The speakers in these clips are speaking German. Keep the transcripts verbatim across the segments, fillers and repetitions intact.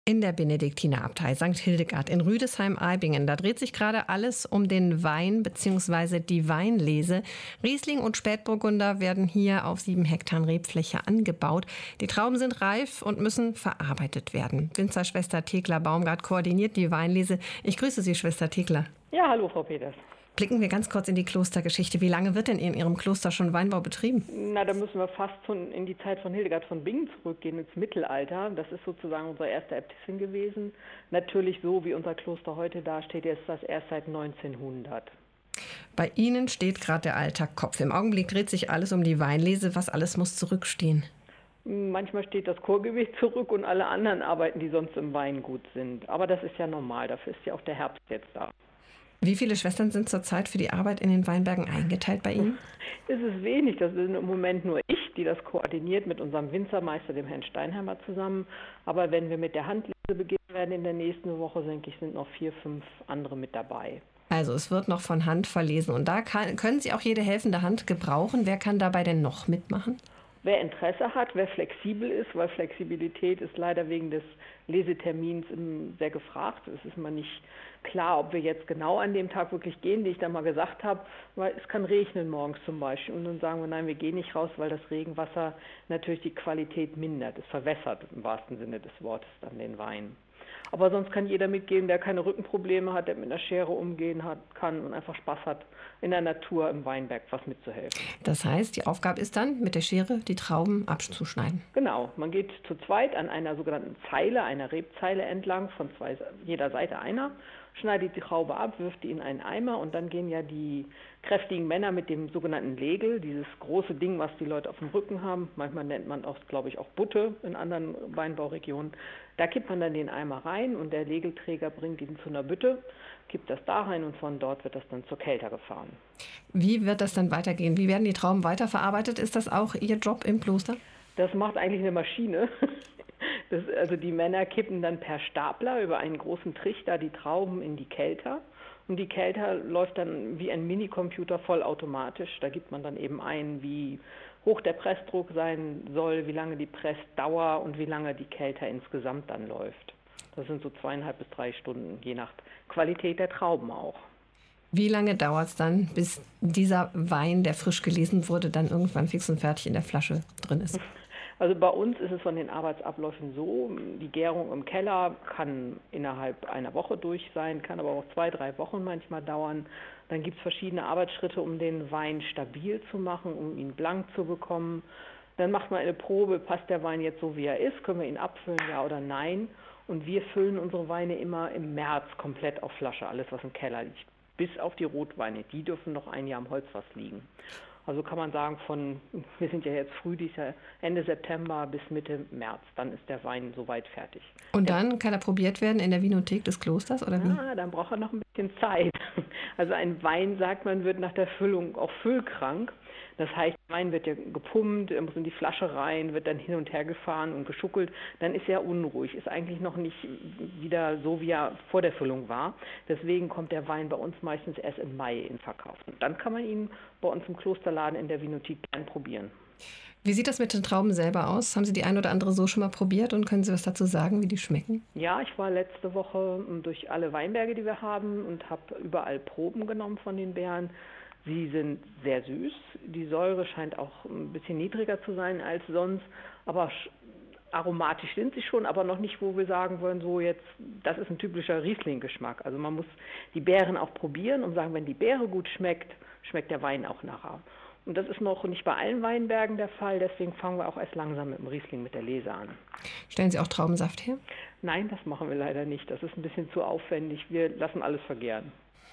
In der Benediktinerabtei Sankt Hildegard in Rüdesheim-Eibingen, da dreht sich gerade alles um den Wein bzw. die Weinlese. Riesling und Spätburgunder werden hier auf sieben Hektar Rebfläche angebaut. Die Trauben sind reif und müssen verarbeitet werden. Winzerschwester Thekla Baumgart koordiniert die Weinlese. Ich grüße Sie, Schwester Thekla. Ja, hallo, Frau Peters. Blicken wir ganz kurz in die Klostergeschichte. Wie lange wird denn in Ihrem Kloster schon Weinbau betrieben? Na, da müssen wir fast von, in die Zeit von Hildegard von Bingen zurückgehen, ins Mittelalter. Das ist sozusagen unsere erste Äbtissin gewesen. Natürlich so, wie unser Kloster heute dasteht, ist das erst seit neunzehnhundert. Bei Ihnen steht gerade der Alltag Kopf. Im Augenblick dreht sich alles um die Weinlese. Was alles muss zurückstehen? Manchmal steht das Chorgewicht zurück und alle anderen Arbeiten, die sonst im Weingut sind. Aber das ist ja normal, dafür ist ja auch der Herbst jetzt da. Wie viele Schwestern sind zurzeit für die Arbeit in den Weinbergen eingeteilt bei Ihnen? Es ist wenig, das sind im Moment nur ich, die das koordiniert mit unserem Winzermeister, dem Herrn Steinheimer, zusammen. Aber wenn wir mit der Handlese beginnen werden in der nächsten Woche, denke ich, sind noch vier, fünf andere mit dabei. Also es wird noch von Hand verlesen und da kann, können Sie auch jede helfende Hand gebrauchen. Wer kann dabei denn noch mitmachen? Wer Interesse hat, wer flexibel ist, weil Flexibilität ist leider wegen des Lesetermins sehr gefragt. Es ist immer nicht klar, ob wir jetzt genau an dem Tag wirklich gehen, wie ich da mal gesagt habe, weil es kann regnen morgens zum Beispiel. Und dann sagen wir, nein, wir gehen nicht raus, weil das Regenwasser natürlich die Qualität mindert. Es verwässert im wahrsten Sinne des Wortes dann den Wein. Aber sonst kann jeder mitgehen, der keine Rückenprobleme hat, der mit einer Schere umgehen hat, kann und einfach Spaß hat, in der Natur im Weinberg was mitzuhelfen. Das heißt, die Aufgabe ist dann, mit der Schere die Trauben abzuschneiden. Genau, man geht zu zweit an einer sogenannten Zeile, einer Rebzeile entlang, von zwei, jeder Seite einer, schneidet die Traube ab, wirft die in einen Eimer und dann gehen ja die kräftigen Männer mit dem sogenannten Legel, dieses große Ding, was die Leute auf dem Rücken haben, manchmal nennt man auch, glaube ich, auch Butte in anderen Weinbauregionen, da kippt man dann den Eimer rein und der Legelträger bringt ihn zu einer Bütte, kippt das da rein und von dort wird das dann zur Kelter gefahren. Wie wird das dann weitergehen? Wie werden die Trauben weiterverarbeitet? Ist das auch Ihr Job im Kloster? Das macht eigentlich eine Maschine. Das, also die Männer kippen dann per Stapler über einen großen Trichter die Trauben in die Kelter. Und die Kelter läuft dann wie ein Minicomputer vollautomatisch. Da gibt man dann eben ein, wie hoch der Pressdruck sein soll, wie lange die Pressdauer und wie lange die Kelter insgesamt dann läuft. Das sind so zweieinhalb bis drei Stunden, je nach Qualität der Trauben auch. Wie lange dauert es dann, bis dieser Wein, der frisch gelesen wurde, dann irgendwann fix und fertig in der Flasche drin ist? Also bei uns ist es von den Arbeitsabläufen so, die Gärung im Keller kann innerhalb einer Woche durch sein, kann aber auch zwei, drei Wochen manchmal dauern. Dann gibt es verschiedene Arbeitsschritte, um den Wein stabil zu machen, um ihn blank zu bekommen. Dann macht man eine Probe, passt der Wein jetzt so, wie er ist, können wir ihn abfüllen, ja oder nein. Und wir füllen unsere Weine immer im März komplett auf Flasche, alles was im Keller liegt. Bis auf die Rotweine, die dürfen noch ein Jahr im Holzfass liegen. Also kann man sagen, von, wir sind ja jetzt früh, dieses Jahr, Ende September bis Mitte März, dann ist der Wein soweit fertig. Und dann kann er probiert werden in der Winothek des Klosters, oder wie? Ja, dann braucht er noch ein bisschen Zeit. Also ein Wein, sagt man, wird nach der Füllung auch füllkrank. Das heißt, der Wein wird ja gepumpt, er muss in die Flasche rein, wird dann hin und her gefahren und geschuckelt. Dann ist er unruhig, ist eigentlich noch nicht wieder so, wie er vor der Füllung war. Deswegen kommt der Wein bei uns meistens erst im Mai in Verkauf. Und dann kann man ihn bei uns im Klosterladen in der Winothek gern probieren. Wie sieht das mit den Trauben selber aus? Haben Sie die ein oder andere so schon mal probiert und können Sie was dazu sagen, wie die schmecken? Ja, ich war letzte Woche durch alle Weinberge, die wir haben und habe überall Proben genommen von den Beeren. Sie sind sehr süß, die Säure scheint auch ein bisschen niedriger zu sein als sonst, aber aromatisch sind sie schon, aber noch nicht, wo wir sagen wollen, so jetzt, das ist ein typischer Riesling-Geschmack. Also man muss die Beeren auch probieren und sagen, wenn die Beere gut schmeckt, schmeckt der Wein auch nachher. Und das ist noch nicht bei allen Weinbergen der Fall, deswegen fangen wir auch erst langsam mit dem Riesling, mit der Lese an. Stellen Sie auch Traubensaft her? Nein, das machen wir leider nicht. Das ist ein bisschen zu aufwendig. Wir lassen alles vergären.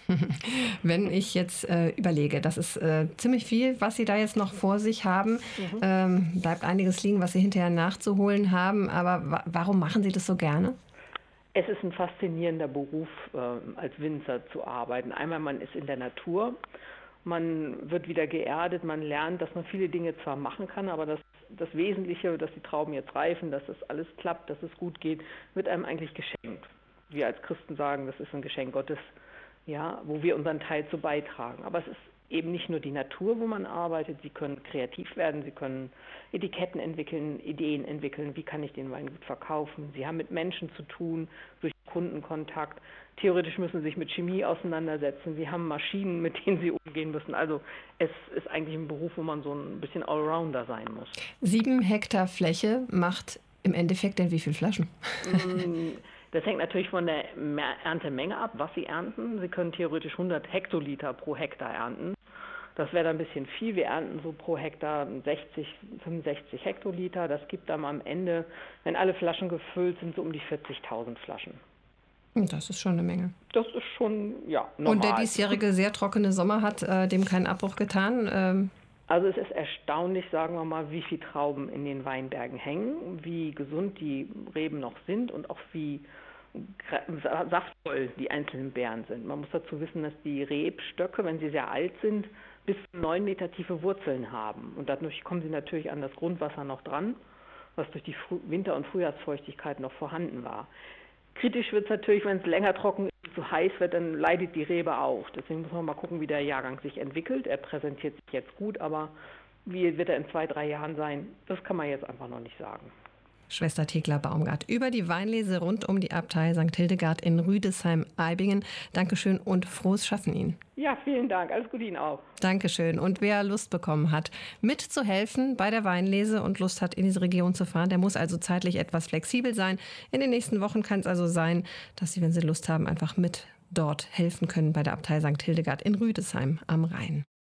Wenn ich jetzt äh, überlege, das ist äh, ziemlich viel, was Sie da jetzt noch vor sich haben. Mhm. Ähm, bleibt einiges liegen, was Sie hinterher nachzuholen haben. Aber wa- warum machen Sie das so gerne? Es ist ein faszinierender Beruf, äh, als Winzer zu arbeiten. Einmal, man ist in der Natur, man wird wieder geerdet, man lernt, dass man viele Dinge zwar machen kann, aber das, das Wesentliche, dass die Trauben jetzt reifen, dass das alles klappt, dass es gut geht, wird einem eigentlich geschenkt. Wir als Christen sagen, das ist ein Geschenk Gottes, ja, wo wir unseren Teil zu beitragen. Aber es ist eben nicht nur die Natur, wo man arbeitet. Sie können kreativ werden, Sie können Etiketten entwickeln, Ideen entwickeln. Wie kann ich den Wein gut verkaufen? Sie haben mit Menschen zu tun, durch Kundenkontakt. Theoretisch müssen Sie sich mit Chemie auseinandersetzen. Sie haben Maschinen, mit denen Sie umgehen müssen. Also es ist eigentlich ein Beruf, wo man so ein bisschen Allrounder sein muss. Sieben Hektar Fläche macht im Endeffekt denn wie viele Flaschen? Das hängt natürlich von der Erntemenge ab, was Sie ernten. Sie können theoretisch hundert Hektoliter pro Hektar ernten. Das wäre dann ein bisschen viel. Wir ernten so pro Hektar sechzig, fünfundsechzig Hektoliter. Das gibt dann am Ende, wenn alle Flaschen gefüllt sind, so um die vierzigtausend Flaschen. Das ist schon eine Menge. Das ist schon, ja, normal. Und der diesjährige sehr trockene Sommer hat äh, dem keinen Abbruch getan? Ähm Also es ist erstaunlich, sagen wir mal, wie viele Trauben in den Weinbergen hängen, wie gesund die Reben noch sind und auch wie saftvoll die einzelnen Beeren sind. Man muss dazu wissen, dass die Rebstöcke, wenn sie sehr alt sind, bis zu neun Meter tiefe Wurzeln haben. Und dadurch kommen sie natürlich an das Grundwasser noch dran, was durch die Winter- und Frühjahrsfeuchtigkeit noch vorhanden war. Kritisch wird es natürlich, wenn es länger trocken ist, zu heiß wird, dann leidet die Rebe auch. Deswegen muss man mal gucken, wie der Jahrgang sich entwickelt. Er präsentiert sich jetzt gut, aber wie wird er in zwei, drei Jahren sein, das kann man jetzt einfach noch nicht sagen. Schwester Thekla Baumgart über die Weinlese rund um die Abtei Sankt Hildegard in Rüdesheim-Eibingen. Dankeschön und frohes Schaffen Ihnen. Ja, vielen Dank. Alles Gute Ihnen auch. Dankeschön. Und wer Lust bekommen hat, mitzuhelfen bei der Weinlese und Lust hat, in diese Region zu fahren, der muss also zeitlich etwas flexibel sein. In den nächsten Wochen kann es also sein, dass Sie, wenn Sie Lust haben, einfach mit dort helfen können bei der Abtei Sankt Hildegard in Rüdesheim am Rhein.